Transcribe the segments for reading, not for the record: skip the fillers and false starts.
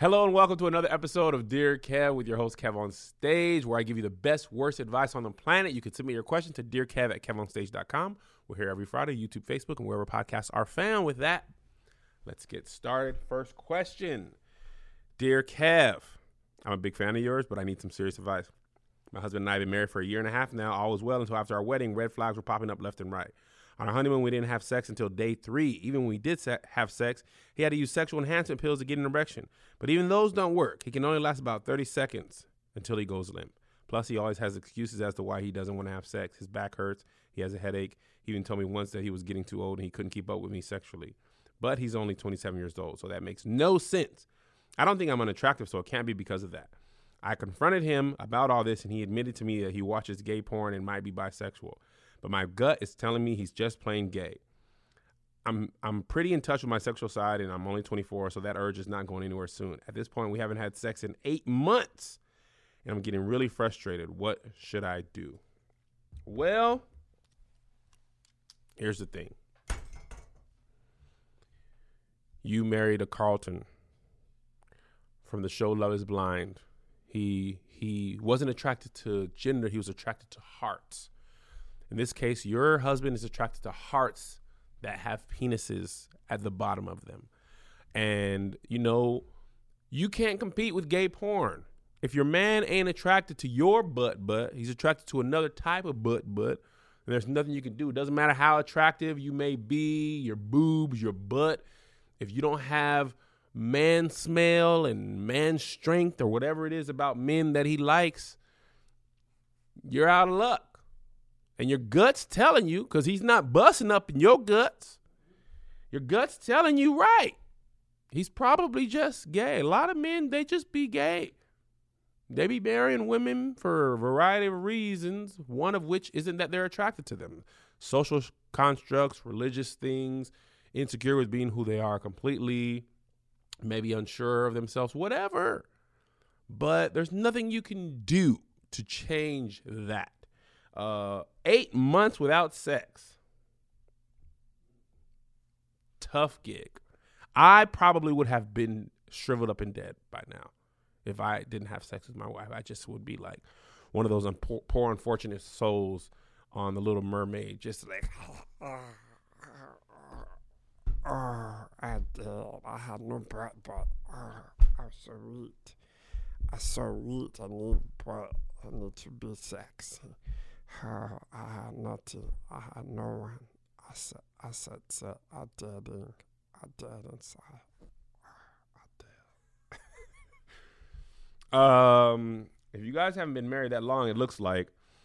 Hello and welcome to another episode of Dear Kev with your host Kev on Stage, where I give you the best, worst advice on the planet. You can submit your question to dearkev@kevonstage.com. We're here every Friday, YouTube, Facebook, and wherever podcasts are found. With that, let's get started. First question. Dear Kev, I'm a big fan of yours, but I need some serious advice. My husband and I have been married for a year and a half now. All was well until after our wedding. Red flags were popping up left and right. On our honeymoon, we didn't have sex until day 3. Even when we did have sex, he had to use sexual enhancement pills to get an erection. But even those don't work. He can only last about 30 seconds until he goes limp. Plus, he always has excuses as to why he doesn't want to have sex. His back hurts. He has a headache. He even told me once that he was getting too old and he couldn't keep up with me sexually. But he's only 27 years old, so that makes no sense. I don't think I'm unattractive, so it can't be because of that. I confronted him about all this, and he admitted to me that he watches gay porn and might be bisexual. But my gut is telling me he's just plain gay. I'm pretty in touch with my sexual side, and I'm only 24, so that urge is not going anywhere soon. At this point, we haven't had sex in 8 months, and I'm getting really frustrated. What should I do? Well, here's the thing. You married a Carlton from the show Love is Blind. He wasn't attracted to gender. He was attracted to hearts. In this case, your husband is attracted to hearts that have penises at the bottom of them. And, you can't compete with gay porn. If your man ain't attracted to your butt, he's attracted to another type of butt, and there's nothing you can do. It doesn't matter how attractive you may be, your boobs, your butt. If you don't have man smell and man strength or whatever it is about men that he likes, you're out of luck. And your gut's telling you, because he's not busting up in your guts, your gut's telling you right. He's probably just gay. A lot of men, they just be gay. They be marrying women for a variety of reasons, one of which isn't that they're attracted to them. Social constructs, religious things, insecure with being who they are completely, maybe unsure of themselves, whatever. But there's nothing you can do to change that. 8 months without sex. Tough gig. I probably would have been shriveled up and dead by now if I didn't have sex with my wife. I just would be like one of those poor unfortunate souls on The Little Mermaid, just like, I did. I had no butt, but I'm so weak. I'm so weak. I need butt. I need to be sexy. I had nothing. I had no one. I said, I didn't. So I did. If you guys haven't been married that long, it looks like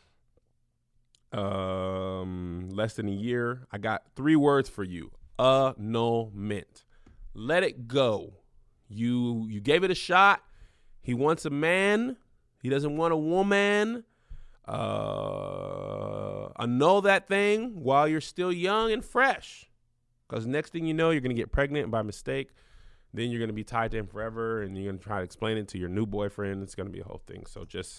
less than a year. I got 3 words for you. Annulment. Let it go. You gave it a shot. He wants a man. He doesn't want a woman. Annul that thing while you're still young and fresh, because next thing you know, you're going to get pregnant by mistake. Then you're going to be tied to him forever, and you're going to try to explain it to your new boyfriend. It's going to be a whole thing. So just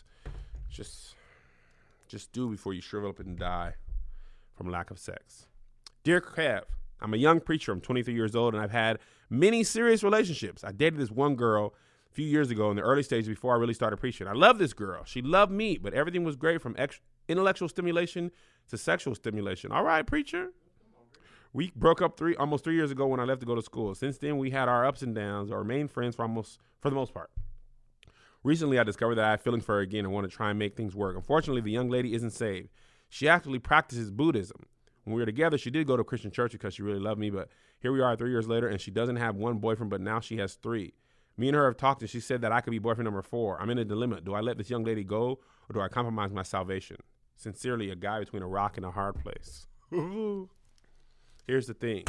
do before you shrivel up and die from lack of sex. Dear Kev, I'm a young preacher. I'm 23 years old, and I've had many serious relationships. I dated this one girl a few years ago in the early stages before I really started preaching. I love this girl. She loved me, but everything was great from intellectual stimulation to sexual stimulation. All right, preacher. We broke up almost 3 years ago when I left to go to school. Since then, we had our ups and downs, or remained friends for the most part. Recently, I discovered that I have feelings for her again and want to try and make things work. Unfortunately, the young lady isn't saved. She actually practices Buddhism. When we were together, she did go to a Christian church because she really loved me, but here we are 3 years later, and she doesn't have one boyfriend, but now she has 3. Me and her have talked, and she said that I could be boyfriend number 4. I'm in a dilemma. Do I let this young lady go, or do I compromise my salvation? Sincerely, a guy between a rock and a hard place. Here's the thing.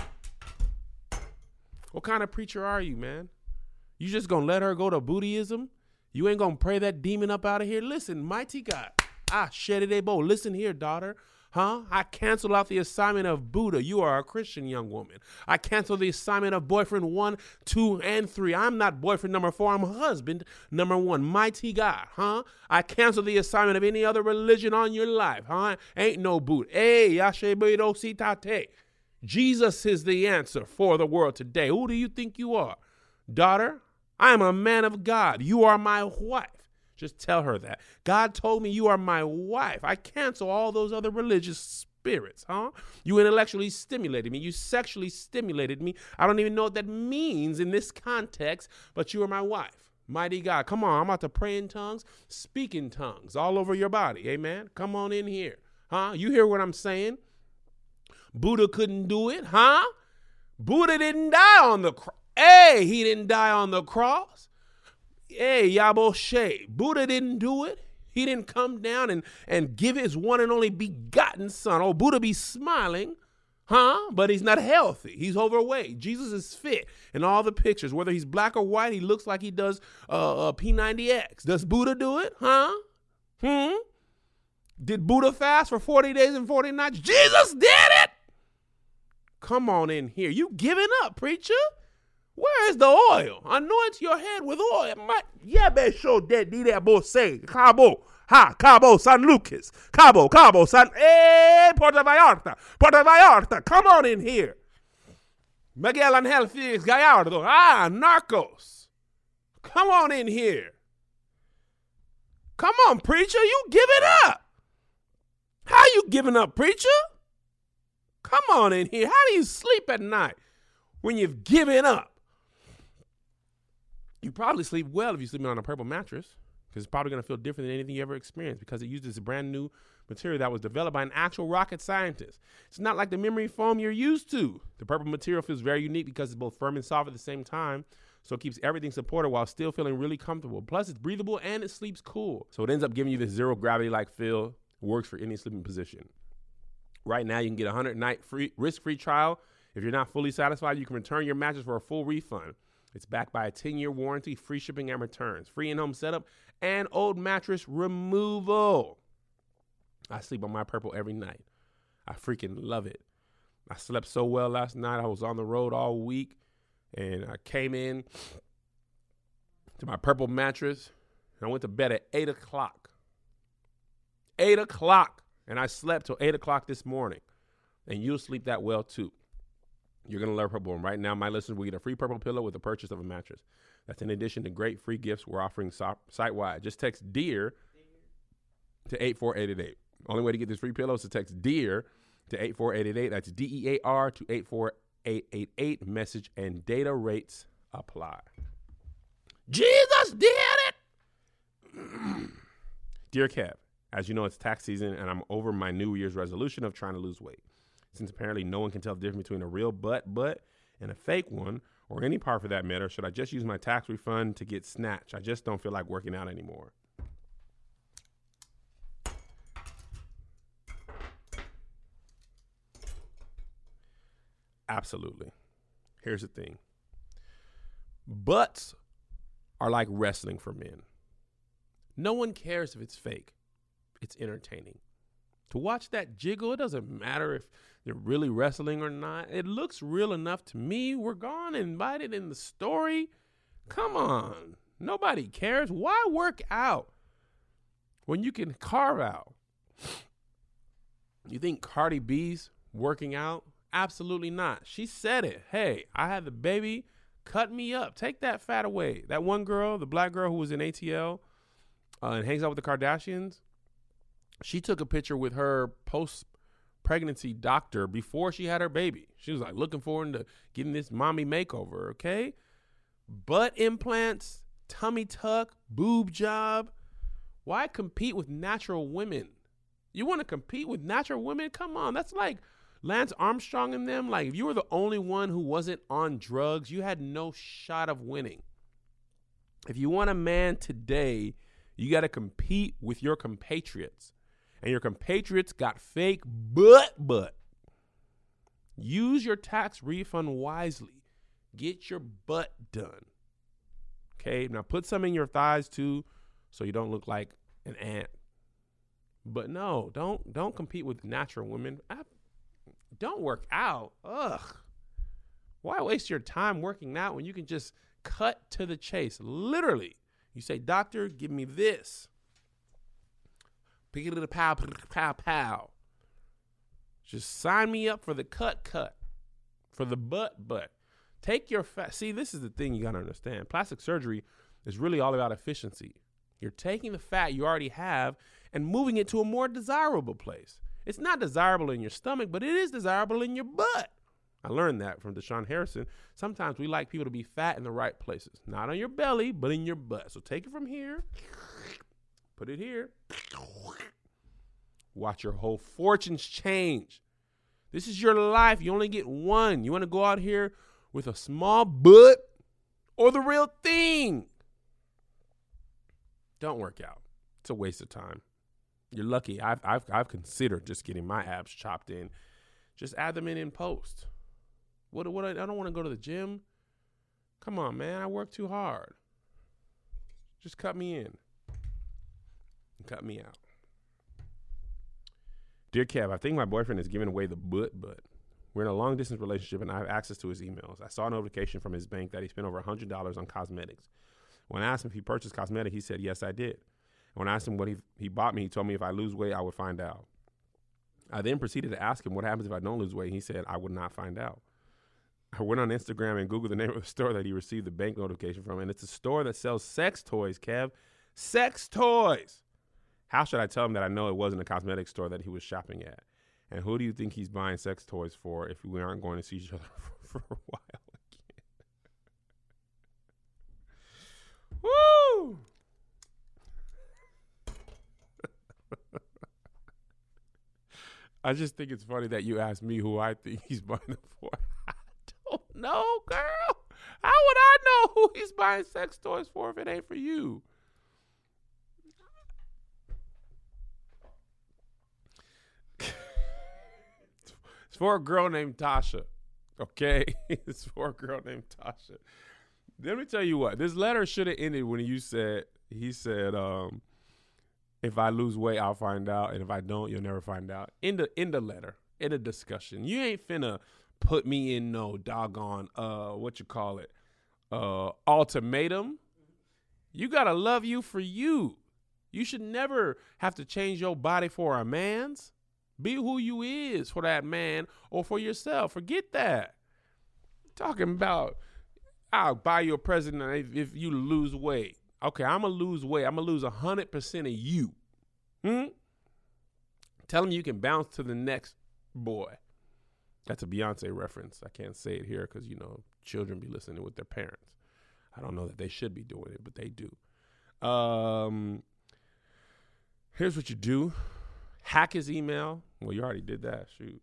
What kind of preacher are you, man? You just gonna let her go to Buddhism? You ain't gonna pray that demon up out of here? Listen, mighty God. Shedidebo. Listen here, daughter. I cancel out the assignment of Buddha. You are a Christian young woman. I cancel the assignment of boyfriend 1, 2, and 3. I'm not boyfriend number 4. I'm husband number 1. Mighty God. I cancel the assignment of any other religion on your life. Ain't no Buddha. Hey, Yashebedo Sitate. Jesus is the answer for the world today. Who do you think you are? Daughter, I am a man of God. You are my wife. Just tell her that. God told me you are my wife. I cancel all those other religious spirits, huh? You intellectually stimulated me. You sexually stimulated me. I don't even know what that means in this context, but you are my wife. Mighty God. Come on, I'm about to pray in tongues, speak in tongues all over your body. Amen. Come on in here. Huh? You hear what I'm saying? Buddha couldn't do it, huh? Buddha didn't die on the cross. Hey, he didn't die on the cross. Hey, Yaboshe. Buddha didn't do it. He didn't come down and give his one and only begotten son. Oh, Buddha be smiling, huh? But he's not healthy. He's overweight. Jesus is fit in all the pictures. Whether he's black or white, he looks like he does P90X. Does Buddha do it, huh? Did Buddha fast for 40 days and 40 nights? Jesus did it. Come on in here. You giving up, preacher? Where is the oil? Anoint your head with oil. Yabe show that di that bo say Cabo. Ha, Cabo, San Lucas. Cabo, San. Hey, Puerto Vallarta. Come on in here. Miguel Angel Felix Gallardo. Ah, Narcos. Come on in here. Come on, preacher. You giving up. How you giving up, preacher? Come on in here. How do you sleep at night when you've given up? You probably sleep well if you're sleeping on a purple mattress, because it's probably going to feel different than anything you ever experienced, because it uses a brand new material that was developed by an actual rocket scientist. It's not like the memory foam you're used to. The purple material feels very unique because it's both firm and soft at the same time, so it keeps everything supported while still feeling really comfortable. Plus, it's breathable and it sleeps cool. So it ends up giving you this zero gravity-like feel. It works for any sleeping position. Right now, you can get a 100-night risk-free trial. If you're not fully satisfied, you can return your mattress for a full refund. It's backed by a 10-year warranty, free shipping and returns, free in-home setup, and old mattress removal. I sleep on my purple every night. I freaking love it. I slept so well last night. I was on the road all week, and I came in to my purple mattress, and I went to bed at 8 o'clock. 8 o'clock, and I slept till 8 o'clock this morning, and you'll sleep that well, too. You're going to learn Purple. And right now, my listeners will get a free purple pillow with the purchase of a mattress. That's in addition to great free gifts we're offering site-wide. Just text DEAR to 84888. Only way to get this free pillow is to text DEAR to 84888. That's DEAR to 84888. Message and data rates apply. Jesus did it! Dear Kev, as you know, it's tax season, and I'm over my New Year's resolution of trying to lose weight. Since apparently no one can tell the difference between a real butt and a fake one, or any part for that matter, should I just use my tax refund to get snatched? I just don't feel like working out anymore. Absolutely. Here's the thing. Butts are like wrestling for men. No one cares if it's fake. It's entertaining. To watch that jiggle, it doesn't matter if they're really wrestling or not. It looks real enough to me. We're gone and invited in the story. Come on. Nobody cares. Why work out when you can carve out? You think Cardi B's working out? Absolutely not. She said it. Hey, I had the baby. Cut me up. Take that fat away. That one girl, the black girl who was in ATL and hangs out with the Kardashians, she took a picture with her post-pregnancy doctor before she had her baby. She was like looking forward to getting this mommy makeover, okay? Butt implants, tummy tuck, boob job. Why compete with natural women? You want to compete with natural women? Come on. That's like Lance Armstrong and them. Like if you were the only one who wasn't on drugs, you had no shot of winning. If you want a man today, you got to compete with your compatriots. And your compatriots got fake butt. Use your tax refund wisely. Get your butt done. Okay, now put some in your thighs too, so you don't look like an ant. But no, don't compete with natural women. Don't work out. Ugh. Why waste your time working out when you can just cut to the chase? Literally, you say, doctor, give me this. Pick it to the pow. Just sign me up for the cut, for the butt. Take your fat. See, this is the thing you got to understand. Plastic surgery is really all about efficiency. You're taking the fat you already have and moving it to a more desirable place. It's not desirable in your stomach, but it is desirable in your butt. I learned that from Deshaun Harrison. Sometimes we like people to be fat in the right places. Not on your belly, but in your butt. So take it from here. Put it here. Watch your whole fortunes change. This is your life. You only get one. You want to go out here with a small butt or the real thing? Don't work out. It's a waste of time. You're lucky. I've considered just getting my abs chopped in. Just add them in post. What I don't want to go to the gym. Come on, man. I work too hard. Just cut me in. Cut me out. Dear Kev, I think my boyfriend is giving away the butt. We're in a long distance relationship and I have access to his emails. I saw a notification from his bank that he spent over $100 on cosmetics. When I asked him if he purchased cosmetics, he said, yes, I did. And when I asked him what he bought me, he told me if I lose weight, I would find out. I then proceeded to ask him what happens if I don't lose weight. He said, I would not find out. I went on Instagram and Googled the name of the store that he received the bank notification from, and it's a store that sells sex toys, Kev. Sex toys. How should I tell him that I know it wasn't a cosmetic store that he was shopping at? And who do you think he's buying sex toys for if we aren't going to see each other for a while again? Woo! I just think it's funny that you asked me who I think he's buying them for. I don't know, girl. How would I know who he's buying sex toys for if it ain't for you? It's for a girl named Tasha. Okay? It's for a girl named Tasha. Let me tell you what. This letter should have ended when he said, if I lose weight, I'll find out. And if I don't, you'll never find out. In the letter, in the discussion. You ain't finna put me in no doggone, ultimatum. You gotta love you for you. You should never have to change your body for a man's. Be who you is for that man or for yourself. Forget that. Talking about, I'll buy you a present if you lose weight. Okay, I'm going to lose weight. I'm going to lose 100% of you. Tell him you can bounce to the next boy. That's a Beyonce reference. I can't say it here because, children be listening with their parents. I don't know that they should be doing it, but they do. Here's what you do. Hack his email. Well, you already did that. Shoot.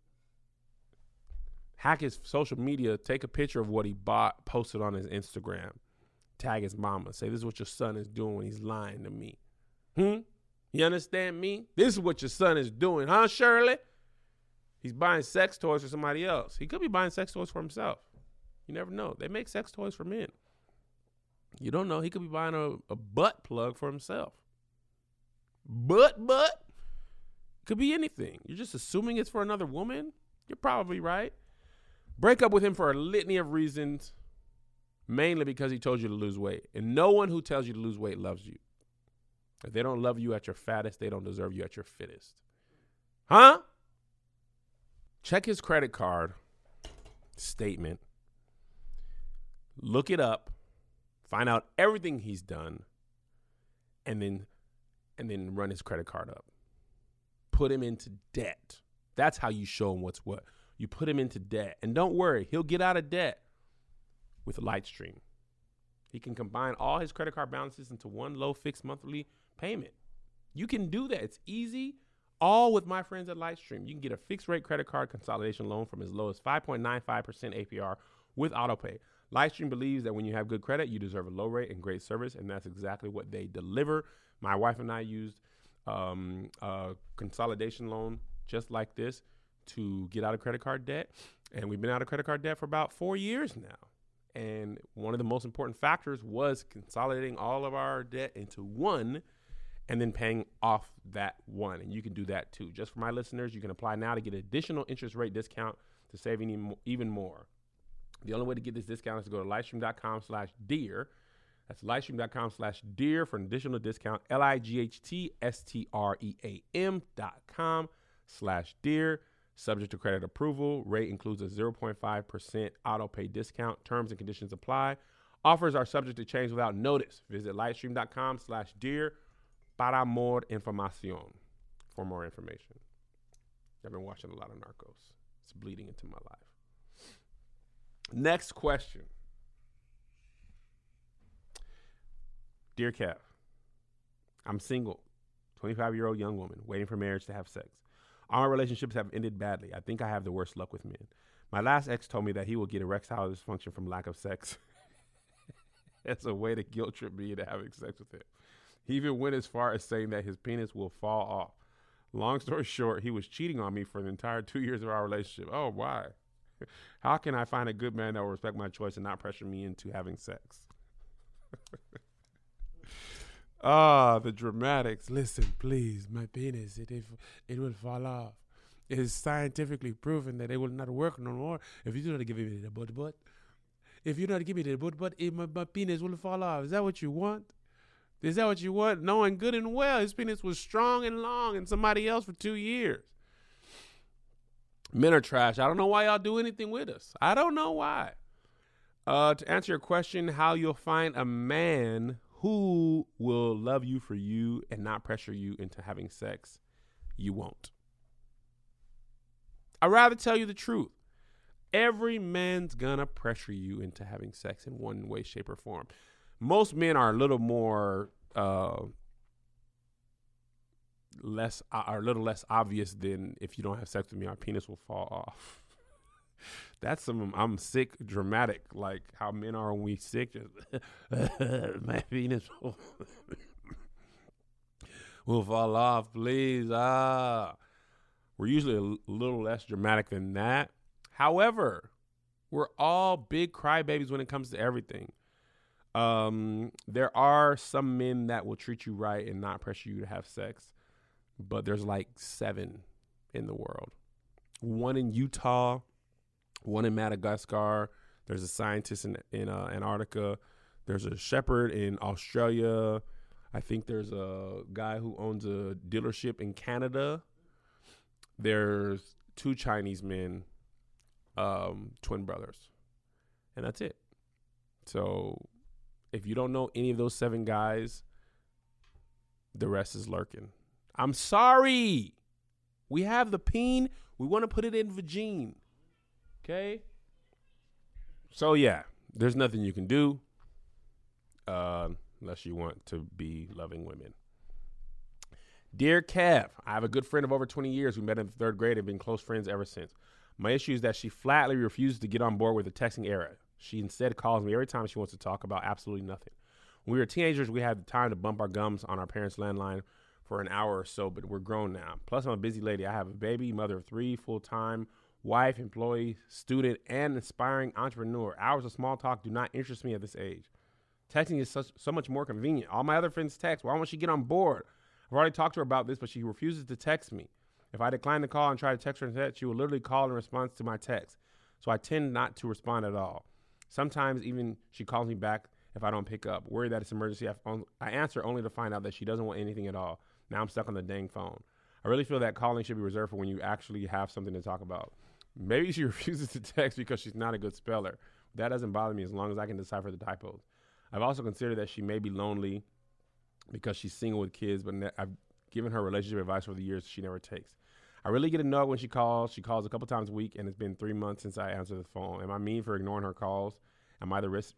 Hack his social media. Take a picture of what he bought, post it on his Instagram. Tag his mama. Say, this is what your son is doing when he's lying to me. You understand me? This is what your son is doing, huh, Shirley? He's buying sex toys for somebody else. He could be buying sex toys for himself. You never know. They make sex toys for men. You don't know. He could be buying a butt plug for himself. Butt? Could be anything. You're just assuming it's for another woman? You're probably right. Break up with him for a litany of reasons, mainly because he told you to lose weight. And no one who tells you to lose weight loves you. If they don't love you at your fattest, they don't deserve you at your fittest. Huh? Check his credit card statement. Look it up. Find out everything he's done. And then run his credit card up. Put him into debt. That's how you show him what's what. You put him into debt. And don't worry, he'll get out of debt with Lightstream. He can combine all his credit card balances into one low fixed monthly payment. You can do that. It's easy. All with my friends at Lightstream. You can get a fixed rate credit card consolidation loan from as low as 5.95% APR with autopay. Lightstream believes that when you have good credit, you deserve a low rate and great service, and that's exactly what they deliver. My wife and I used a consolidation loan just like this to get out of credit card debt, and we've been out of credit card debt for about 4 years now. And one of the most important factors was consolidating all of our debt into one and then paying off that one. And you can do that too. Just for my listeners, you can apply now to get an additional interest rate discount to save even more. The only way to get this discount is to go to lightstream.com/dear. That's lightstream.com/dear for an additional discount. LIGHTSTREAM.com/dear. Subject to credit approval. Rate includes a 0.5% auto pay discount. Terms and conditions apply. Offers are subject to change without notice. Visit lightstream.com/dear para more información for more information. I've been watching a lot of Narcos. It's bleeding into my life. Next question. Dear Kev, I'm single, 25-year-old young woman, waiting for marriage to have sex. All my relationships have ended badly. I think I have the worst luck with men. My last ex told me that he will get erectile dysfunction from lack of sex. As a way to guilt trip me into having sex with him. He even went as far as saying that his penis will fall off. Long story short, he was cheating on me for the entire 2 years of our relationship. Oh, why? How can I find a good man that will respect my choice and not pressure me into having sex? The dramatics. Listen, please, my penis, it will fall off. It is scientifically proven that it will not work no more if you do not give me the butt. If you do not give me the butt, my penis will fall off. Is that what you want? Is that what you want? Knowing good and well his penis was strong and long and somebody else for 2 years. Men are trash. I don't know why y'all do anything with us. I don't know why. To answer your question, how you'll find a man who will love you for you and not pressure you into having sex, you won't. I'd rather tell you the truth. Every man's gonna pressure you into having sex in one way, shape, or form. Most men are a little more less obvious than if you don't have sex with me, our penis will fall off. That's some I'm sick dramatic, like how men are when we sick. Just my penis will fall off, please. We're usually a little less dramatic than that. However, we're all big crybabies when it comes to everything. There are some men that will treat you right and not pressure you to have sex, but there's like 7 in the world. 1 in Utah, 1 in Madagascar. There's a scientist in Antarctica. There's a shepherd in Australia. I think there's a guy who owns a dealership in Canada. There's 2 Chinese men, twin brothers, and that's it. So if you don't know any of those 7 guys, the rest is lurking. I'm sorry. We have the peen. We want to put it in vagine. Okay? So, yeah, there's nothing you can do unless you want to be loving women. Dear Kev, I have a good friend of over 20 years. We met in the 3rd grade and have been close friends ever since. My issue is that she flatly refuses to get on board with the texting era. She instead calls me every time she wants to talk about absolutely nothing. When we were teenagers, we had the time to bump our gums on our parents' landline for an hour or so, but we're grown now. Plus, I'm a busy lady. I have a baby, mother of 3, full-time, wife, employee, student, and aspiring entrepreneur. Hours of small talk do not interest me at this age. Texting is so much more convenient. All my other friends text. Why won't she get on board? I've already talked to her about this, but she refuses to text me. If I decline the call and try to text her instead, she will literally call in response to my text. So I tend not to respond at all. Sometimes even she calls me back if I don't pick up. Worried that it's an emergency, I answer only to find out that she doesn't want anything at all. Now I'm stuck on the dang phone. I really feel that calling should be reserved for when you actually have something to talk about. Maybe she refuses to text because she's not a good speller. That doesn't bother me as long as I can decipher the typos. I've also considered that she may be lonely because she's single with kids, but I've given her relationship advice over the years she never takes. I really get annoyed when she calls. She calls a couple times a week, and it's been 3 months since I answered the phone. Am I mean for ignoring her calls? Am I missing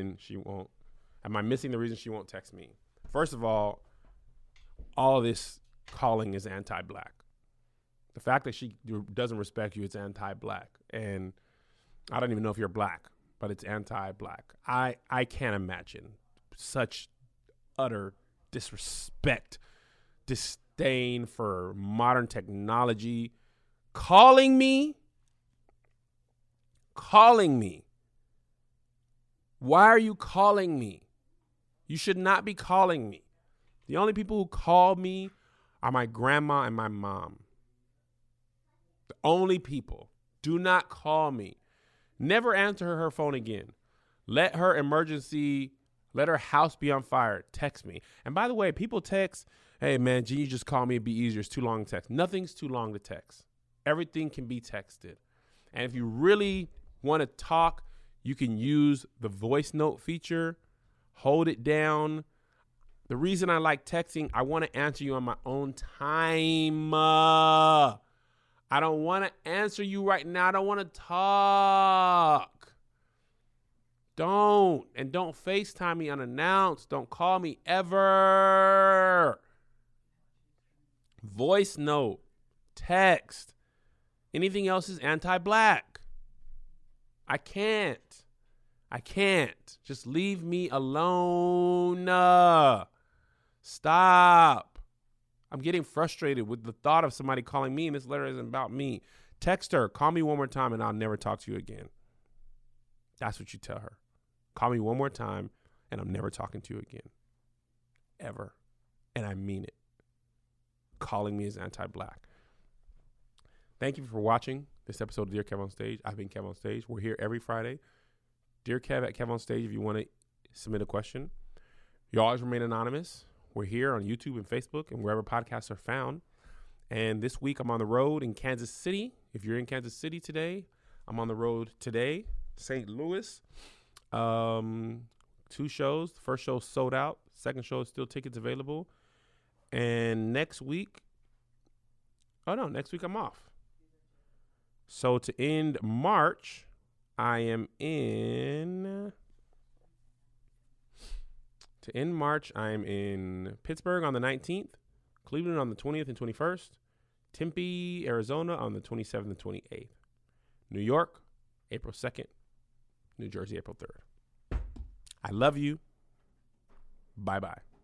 the reason she won't text me? First of all this calling is anti-black. The fact that she doesn't respect you, it's anti-black. And I don't even know if you're black, but it's anti-black. I can't imagine such utter disrespect, disdain for modern technology. Calling me. Why are you calling me? You should not be calling me. The only people who call me are my grandma and my mom. The only people. Do not call me. Never answer her phone again. Let her house be on fire. Text me. And by the way, people text, hey man, Gene, you just call me, it'd be easier. It's too long to text. Nothing's too long to text. Everything can be texted. And if you really want to talk, you can use the voice note feature. Hold it down. The reason I like texting, I want to answer you on my own time. I don't want to answer you right now. I don't want to talk. Don't FaceTime me unannounced. Don't call me ever. Voice note, text. Anything else is anti-black. I can't. Just leave me alone. Stop. I'm getting frustrated with the thought of somebody calling me, and this letter isn't about me. Text her. Call me one more time, and I'll never talk to you again. That's what you tell her. Call me one more time, and I'm never talking to you again. Ever. And I mean it. Calling me is anti-black. Thank you for watching this episode of Dear Kev on Stage. I've been Kev on Stage. We're here every Friday. Dear Kev at Kev on Stage if you want to submit a question. You always remain anonymous. We're here on YouTube and Facebook and wherever podcasts are found. And this week I'm on the road in Kansas City. If you're in Kansas City today, I'm on the road today. St. Louis. 2 shows. The first show sold out. Second show is still tickets available. And next week I'm off. So to end March, I am in Pittsburgh on the 19th, Cleveland on the 20th and 21st, Tempe, Arizona on the 27th and 28th, New York, April 2nd, New Jersey, April 3rd. I love you. Bye-bye.